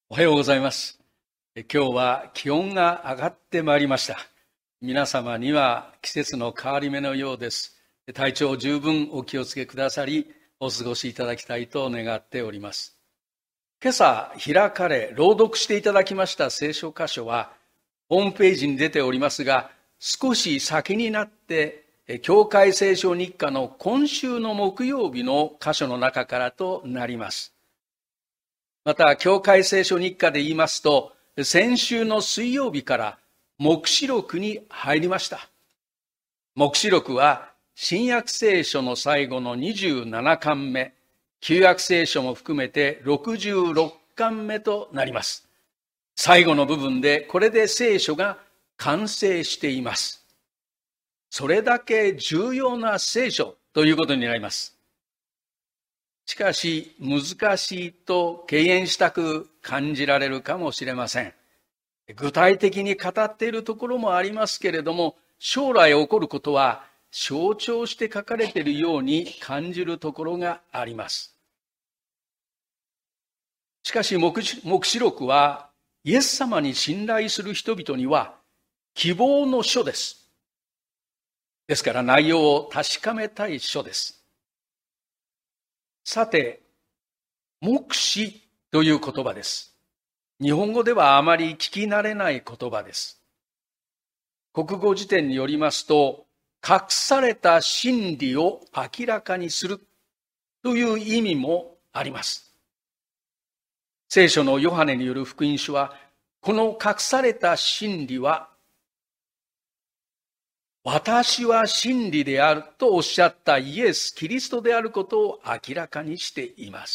おはようございます。今日は気温が上がってまいりました。皆様には季節の変わり目のようです。体調十分お気をつけくださり、お過ごしいただきたいと願っております。今朝開かれ、朗読していただきました聖書箇所は、ホームページに出ておりますが、少し先になって、教会聖書日課の今週の木曜日の箇所の中からとなります。また、教会聖書日課で言いますと、先週の水曜日から黙示録に入りました。黙示録は新約聖書の最後の27巻目、旧約聖書も含めて66巻目となります。最後の部分でこれで聖書が完成しています。それだけ重要な聖書ということになります。しかし難しいと敬遠したく感じられるかもしれません。具体的に語っているところもありますけれども、将来起こることは象徴して書かれているように感じるところがあります。しかし黙示録はイエス様に信頼する人々には希望の書です。ですから内容を確かめたい書です。さて、黙示という言葉です。日本語ではあまり聞き慣れない言葉です。国語辞典によりますと、隠された真理を明らかにするという意味もあります。聖書のヨハネによる福音書は、この隠された真理は、私は真理であるとおっしゃったイエス・キリストであることを明らかにしています。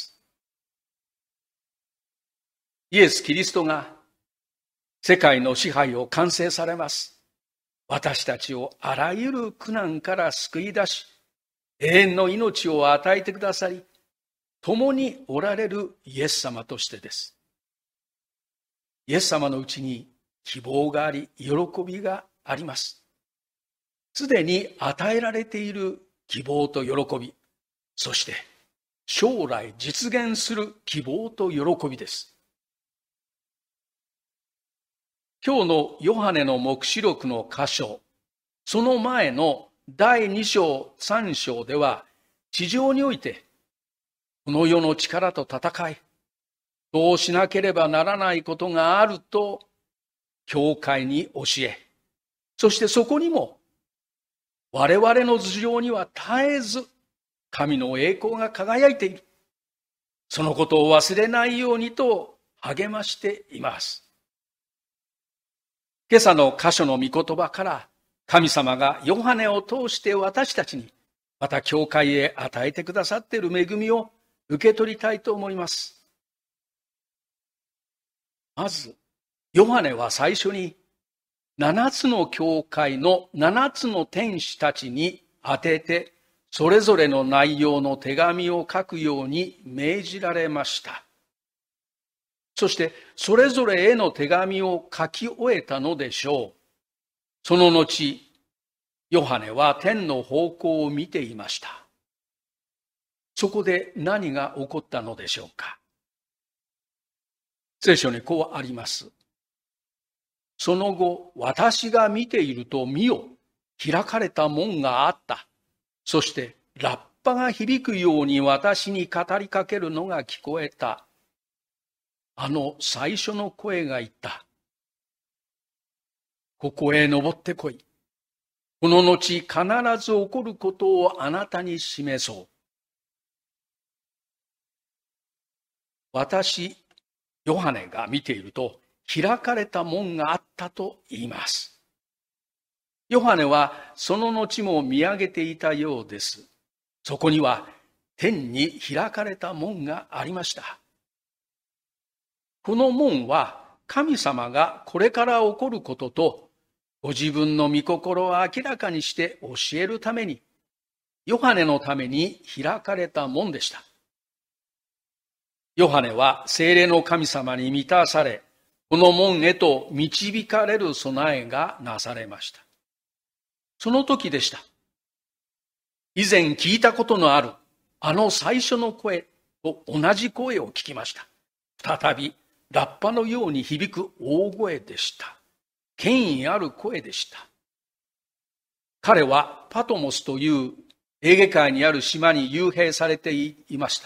イエス・キリストが世界の支配を完成されます。私たちをあらゆる苦難から救い出し、永遠の命を与えてくださり、共におられるイエス様としてです。イエス様のうちに希望があり、喜びがあります。すでに与えられている希望と喜び、そして将来実現する希望と喜びです。今日のヨハネの黙示録の箇所、その前の第2章、3章では、地上において、この世の力と戦い、どうしなければならないことがあると、教会に教え、そしてそこにも、我々の頭上には絶えず神の栄光が輝いている。そのことを忘れないようにと励ましています。今朝の箇所の御言葉から神様がヨハネを通して私たちに、また教会へ与えてくださっている恵みを受け取りたいと思います。まず、ヨハネは最初に7つの教会の7つの天使たちに当てて、それぞれの内容の手紙を書くように命じられました。そして、それぞれへの手紙を書き終えたのでしょう。その後、ヨハネは天の方向を見ていました。そこで何が起こったのでしょうか。聖書にこうあります。その後、私が見ていると見よ、開かれた門があった。そして、ラッパが響くように私に語りかけるのが聞こえた。あの最初の声が言った。ここへ登ってこい。この後必ず起こることをあなたに示そう。私、ヨハネが見ていると、開かれた門があったと言います。ヨハネはその後も見上げていたようです。そこには天に開かれた門がありました。この門は神様がこれから起こることとご自分の御心を明らかにして教えるために、ヨハネのために開かれた門でした。ヨハネは聖霊の神様に満たされ、この門へと導かれる備えがなされました。その時でした。以前聞いたことのあるあの最初の声と同じ声を聞きました。再びラッパのように響く大声でした。権威ある声でした。彼はパトモスというエーゲ海にある島に幽閉されていました。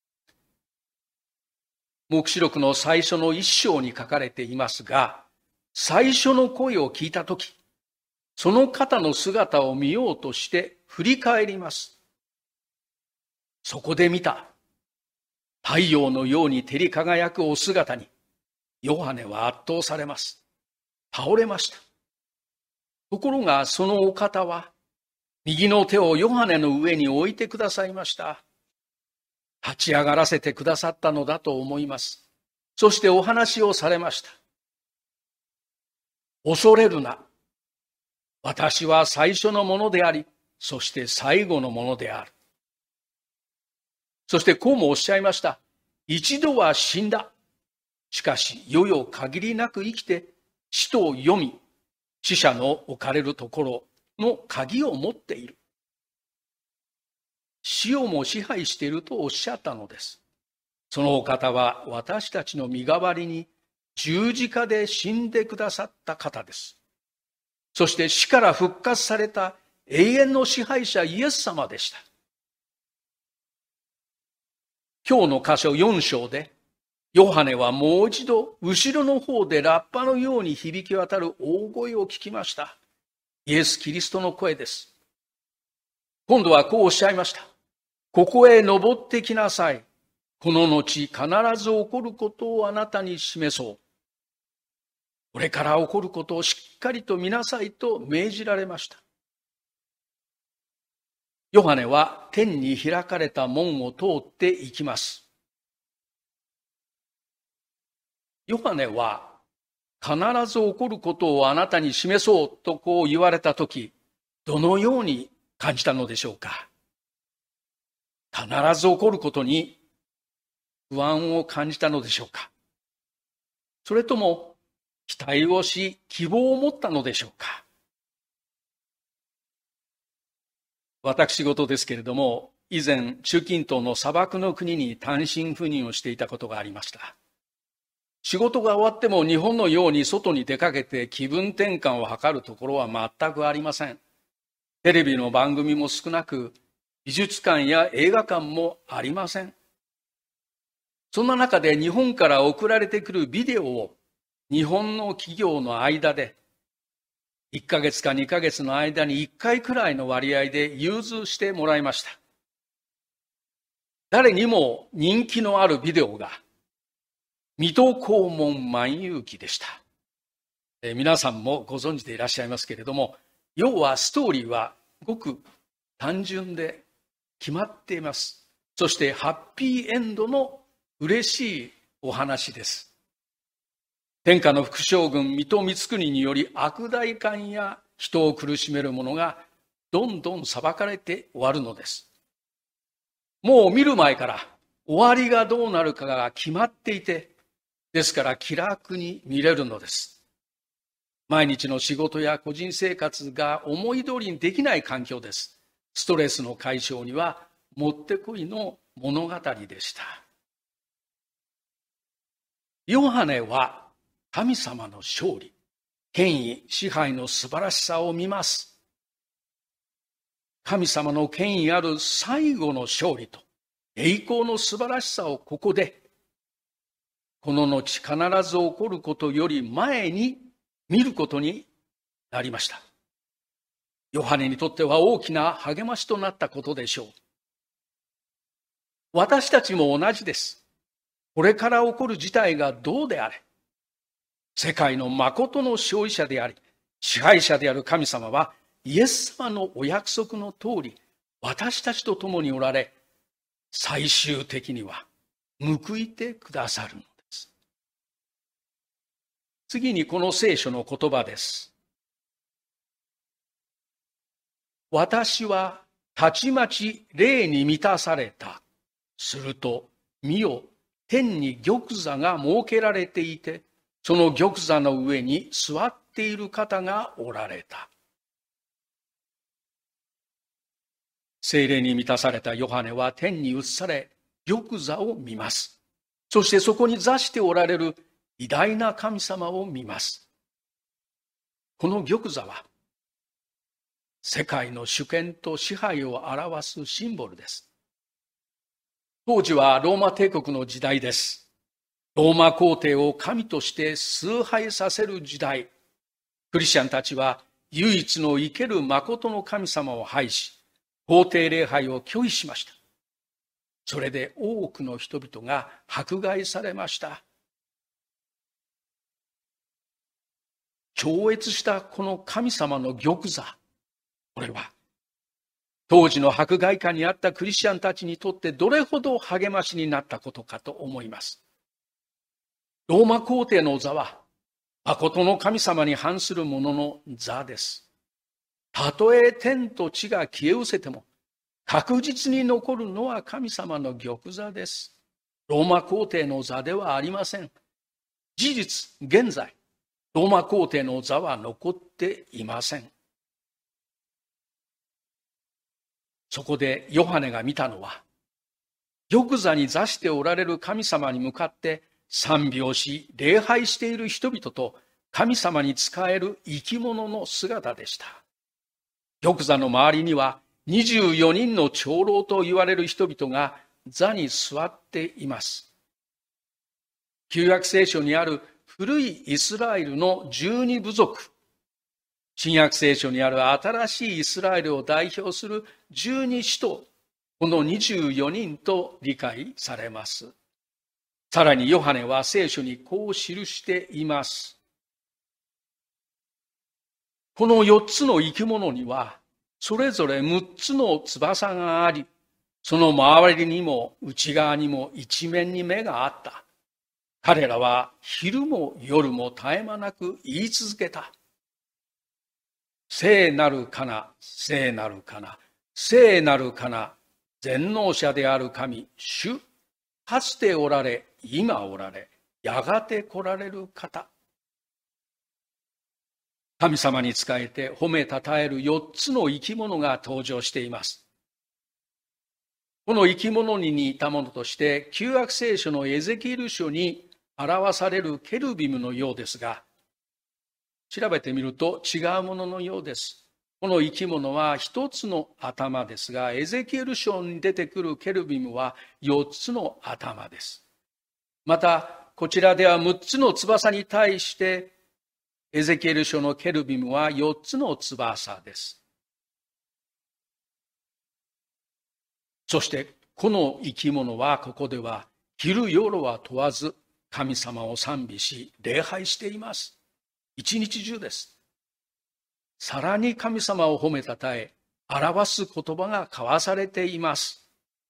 黙示録の最初の一章に書かれていますが、最初の声を聞いたとき、その方の姿を見ようとして振り返ります。そこで見た太陽のように照り輝くお姿に、ヨハネは圧倒されます。倒れました。ところがそのお方は、右の手をヨハネの上に置いてくださいました。立ち上がらせてくださったのだと思います。そしてお話をされました。恐れるな。私は最初のものであり、そして最後のものである。そしてこうもおっしゃいました。一度は死んだ。しかし、世々限りなく生きて、死と読み、死者の置かれるところの鍵を持っている。死をも支配しているとおっしゃったのです。そのお方は私たちの身代わりに十字架で死んでくださった方です。そして死から復活された永遠の支配者イエス様でした。今日の箇所4章で、ヨハネはもう一度後ろの方でラッパのように響き渡る大声を聞きました。イエス・キリストの声です。今度はこうおっしゃいました。ここへ登ってきなさい。この後必ず起こることをあなたに示そう。これから起こることをしっかりと見なさいと命じられました。ヨハネは天に開かれた門を通っていきます。ヨハネは必ず起こることをあなたに示そうとこう言われたとき、どのように感じたのでしょうか。必ず起こることに不安を感じたのでしょうか。それとも期待をし希望を持ったのでしょうか。私事ですけれども、以前中近東の砂漠の国に単身赴任をしていたことがありました。仕事が終わっても日本のように外に出かけて気分転換を図るところは全くありません。テレビの番組も少なく、美術館や映画館もありません。そんな中で日本から送られてくるビデオを日本の企業の間で1ヶ月か2ヶ月の間に1回くらいの割合で融通してもらいました。誰にも人気のあるビデオが水戸黄門万有記でした。皆さんもご存知でいらっしゃいますけれども、要はストーリーはごく単純で決まっています。そしてハッピーエンドの嬉しいお話です。天下の副将軍水戸光圀により悪代官や人を苦しめる者がどんどん裁かれて終わるのです。もう見る前から終わりがどうなるかが決まっていて、ですから気楽に見れるのです。毎日の仕事や個人生活が思い通りにできない環境です。ストレスの解消にはもってこいの物語でした。ヨハネは神様の勝利、権威、支配の素晴らしさを見ます。神様の権威ある最後の勝利と栄光の素晴らしさをここで、この後必ず起こることより前に見ることになりました。ヨハネにとっては大きな励ましとなったことでしょう。私たちも同じです。これから起こる事態がどうであれ、世界の誠の勝利者であり、支配者である神様は、イエス様のお約束の通り、私たちと共におられ、最終的には報いてくださるのです。次にこの聖書の言葉です。私はたちまち霊に満たされた。すると、見よ、天に玉座が設けられていて、その玉座の上に座っている方がおられた。聖霊に満たされたヨハネは天に移され、玉座を見ます。 そしてそこに座しておられる偉大な神様を見ます。この玉座は、世界の主権と支配を表すシンボルです。当時はローマ帝国の時代です。ローマ皇帝を神として崇拝させる時代。クリスチャンたちは唯一の生ける誠の神様を拝し、皇帝礼拝を拒否しました。それで多くの人々が迫害されました。超越したこの神様の玉座、これは当時の迫害下にあったクリスチャンたちにとってどれほど励ましになったことかと思います。ローマ皇帝の座は誠の神様に反する者の座です。たとえ天と地が消え失せても確実に残るのは神様の玉座です。ローマ皇帝の座ではありません。事実、現在、ローマ皇帝の座は残っていません。そこでヨハネが見たのは、玉座に座しておられる神様に向かって賛美をし、礼拝している人々と神様に仕える生き物の姿でした。玉座の周りには24人の長老と言われる人々が座に座っています。旧約聖書にある古いイスラエルの12部族、新約聖書にある新しいイスラエルを代表する12使徒、この24人と理解されます。さらにヨハネは聖書にこう記しています。この4つの生き物には、それぞれ6つの翼があり、その周りにも内側にも一面に目があった。彼らは昼も夜も絶え間なく言い続けた。聖なるかな、聖なるかな、聖なるかな、全能者である神、主、かつておられ、今おられ、やがて来られる方。神様に仕えて褒めたたえる4つの生き物が登場しています。この生き物に似たものとして、旧約聖書のエゼキエル書に表されるケルビムのようですが、調べてみると違うもののようです。この生き物は一つの頭ですが、エゼキエル書に出てくるケルビムは4つの頭です。また、こちらでは6つの翼に対して、エゼキエル書のケルビムは4つの翼です。そして、この生き物はここでは、昼夜は問わず神様を賛美し、礼拝しています。一日中です。さらに神様を褒めたたえ、表す言葉が交わされています。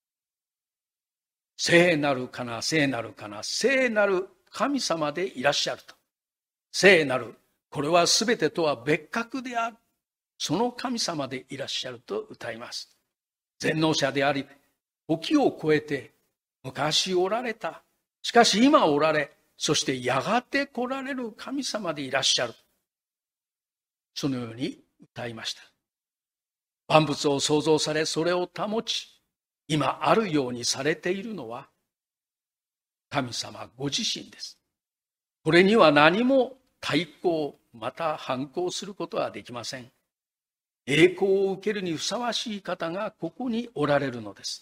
聖なるかな、聖なるかな、聖なる神様でいらっしゃると。聖なる、これはすべてとは別格である。その神様でいらっしゃると歌います。全能者であり、時を超えて昔おられた。しかし今おられ、そしてやがて来られる神様でいらっしゃる。そのように歌いました。万物を創造され、それを保ち、今あるようにされているのは、神様ご自身です。これには何も対抗、また反抗することはできません。栄光を受けるにふさわしい方がここにおられるのです。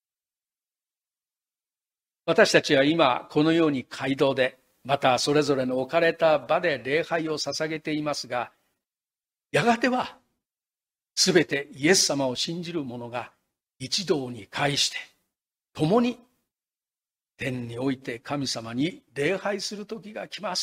私たちは今このように街道で、またそれぞれの置かれた場で礼拝を捧げていますが、やがてはすべてイエス様を信じる者が一堂に会して、共に天において神様に礼拝する時が来ます。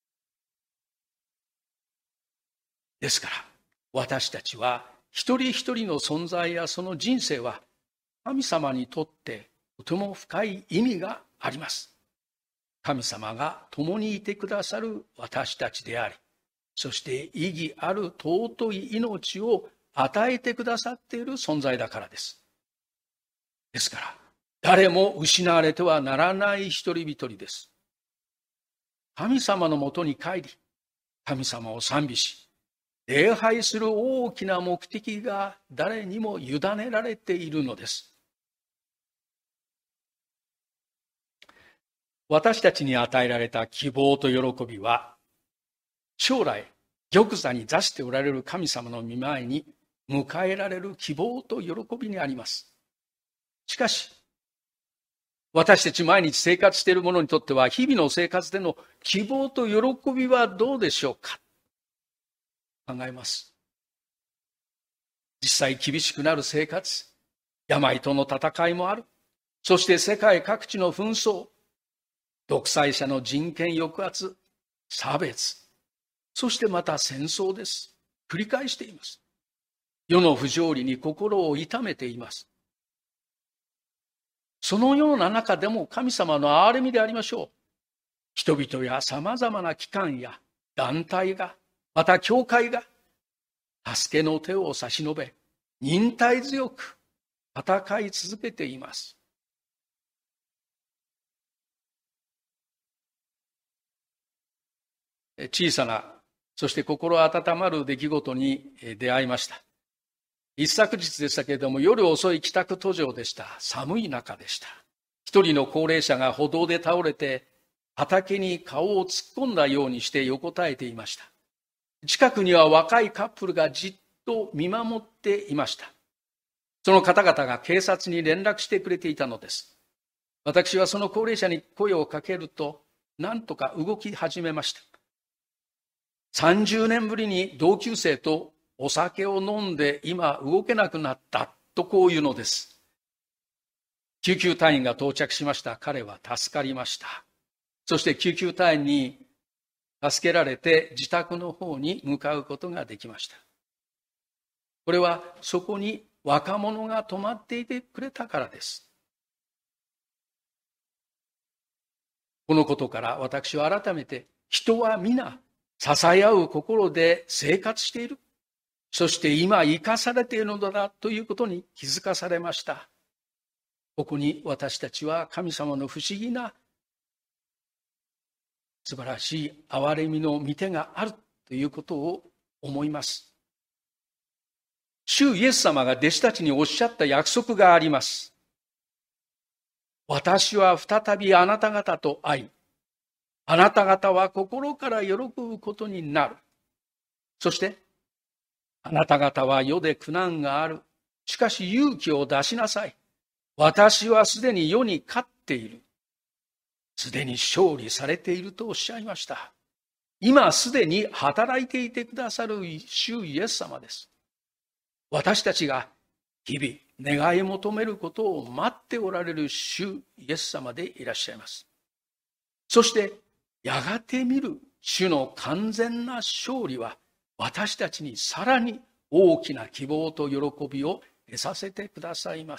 ですから、私たちは一人一人の存在やその人生は神様にとってとても深い意味があります。神様が共にいてくださる私たちであり、そして意義ある尊い命を与えてくださっている存在だからです。ですから、誰も失われてはならない一人一人です。神様のもとに帰り、神様を賛美し、礼拝する大きな目的が誰にも委ねられているのです。 私たちに与えられた希望と喜びは、将来、玉座に座しておられる神様の御前に迎えられる希望と喜びにあります。しかし、私たち毎日生活している者にとっては、日々の生活での希望と喜びはどうでしょうか。考えます。実際厳しくなる生活、病との戦いもある。そして世界各地の紛争、独裁者の人権抑圧、差別、そしてまた戦争です。繰り返しています。世の不条理に心を痛めています。そのような中でも神様の憐れみでありましょう。人々やさまざまな機関や団体が、また教会が、助けの手を差し伸べ、忍耐強く戦い続けています。小さな、そして心温まる出来事に出会いました。一昨日でしたけれども、夜遅い帰宅途上でした。寒い中でした。一人の高齢者が歩道で倒れて、畑に顔を突っ込んだようにして横たえていました。近くには若いカップルがじっと見守っていました。その方々が警察に連絡してくれていたのです。私はその高齢者に声をかけると、なんとか動き始めました。30年ぶりに同級生とお酒を飲んで今動けなくなったとこういうのです。救急隊員が到着しました。彼は助かりました。そして救急隊員に助けられて自宅の方に向かうことができました。これはそこに若者が泊まっていてくれたからです。このことから私は改めて、人は皆支え合う心で生活している。そして今生かされているのだということに気づかされました。ここに私たちは神様の不思議な素晴らしい憐れみの御手があるということを思います。主イエス様が弟子たちにおっしゃった約束があります。私は再びあなた方と会い、あなた方は心から喜ぶことになる。そして、あなた方は世で苦難がある。しかし勇気を出しなさい。私はすでに世に勝っている。すでに勝利されているとおっしゃいました。今すでに働いていてくださる主イエス様です。私たちが日々願い求めることを待っておられる主イエス様でいらっしゃいます。そしてやがて見る主の完全な勝利は私たちにさらに大きな希望と喜びを得させてくださいます。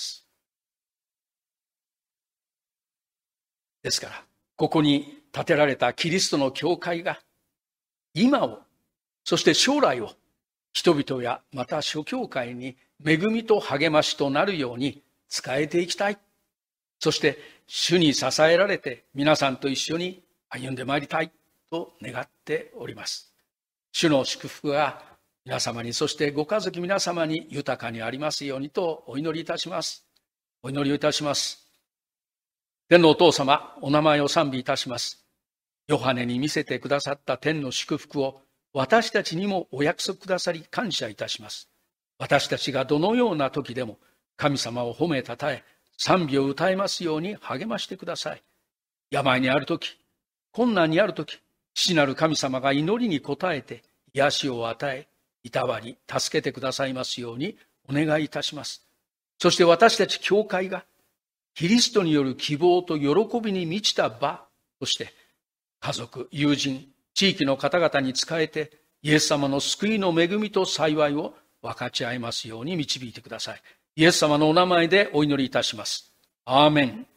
ですから、ここに建てられたキリストの教会が今を、そして将来を人々やまた諸教会に恵みと励ましとなるように仕えていきたい。そして主に支えられて皆さんと一緒に歩んでまいりたいと願っております。主の祝福が皆様に、そしてご家族皆様に豊かにありますようにとお祈りいたします。お祈りをいたします。天のお父様、お名前を賛美いたします。ヨハネに見せてくださった天の祝福を私たちにもお約束くださり感謝いたします。私たちがどのような時でも神様を褒めたたえ、賛美を歌えますように励ましてください。病にある時、困難にある時、父なる神様が祈りに応えて癒しを与え、いたわり、助けてくださいますようにお願いいたします。そして私たち教会がキリストによる希望と喜びに満ちた場として、家族、友人、地域の方々に仕えて、イエス様の救いの恵みと幸いを分かち合いますように導いてください。イエス様のお名前でお祈りいたします。アーメン。